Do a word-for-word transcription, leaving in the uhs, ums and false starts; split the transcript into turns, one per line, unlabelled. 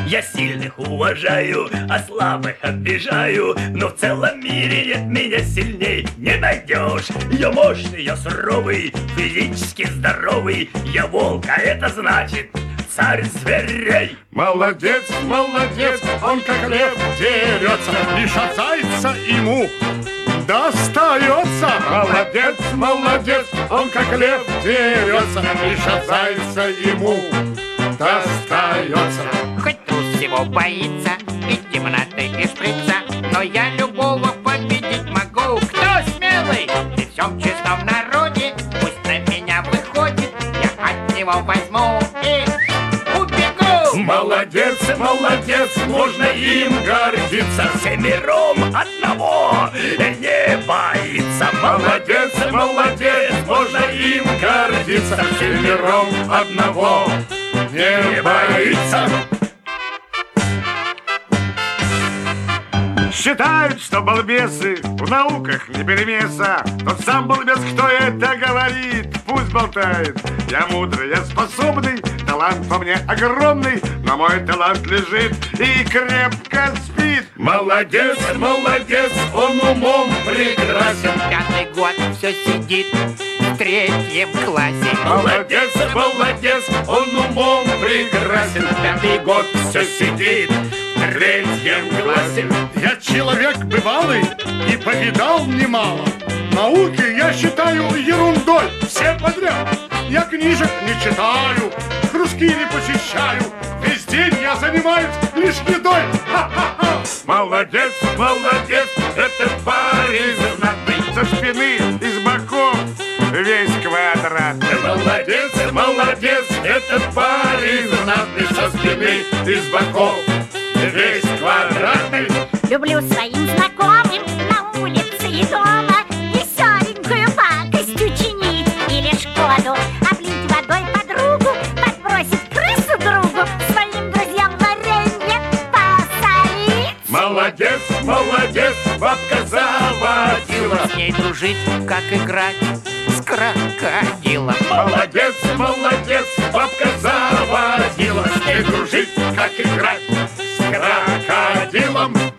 Я сильных уважаю, а слабых обижаю, но в целом мире нет меня сильней не найдешь. Я мощный, я суровый, физически здоровый, я волк, а это значит царь зверей.
Молодец, молодец, он как лев дерется, лишь от зайца ему достается. Молодец, молодец, он как лев дерется, лишь от зайца ему достается.
Хоть трус всего боится, и темноты, и шприца, но я любого победить могу. Кто смелый? При всем честном народе пусть на меня выходит, я от него возьму и убегу.
Молодец, молодец, можно им гордиться, семером одного не боится.
Молодец, молодец, можно им гордиться, семером одного не боится. Считают, что балбесы в науках не перемеса. Тот сам балбес, кто это говорит, пусть болтает. Я мудрый, я способный, талант во мне огромный, но мой талант лежит и крепко спит. Молодец, молодец, он умом прекрасен.
Пятый год все сидит в третьем классе.
Молодец, молодец, он умом прекрасен.
Пятый год все сидит в третьем классе.
Я человек бывалый и повидал немало. Науки я считаю ерундой, всем подряд. Я книжек не читаю, кружки не посещаю, весь день я занимаюсь лишь едой. Ха-ха-ха. Молодец, молодец, этот парень знатный, со спины и с боков весь квадратный. Молодец, молодец, этот парень знатный, со спины и с боков весь квадратный.
Люблю своим знакомым на улице и дома веселенькую пакость учинить или шкоду, облить водой подругу, подбросить крысу другу, своим друзьям варенье посолить.
Молодец, молодец, бабка заводила.
С ней дружить, как играть с крокодилом.
Молодец, молодец, бабка заводила. С ней дружить, как играть с крокодилом.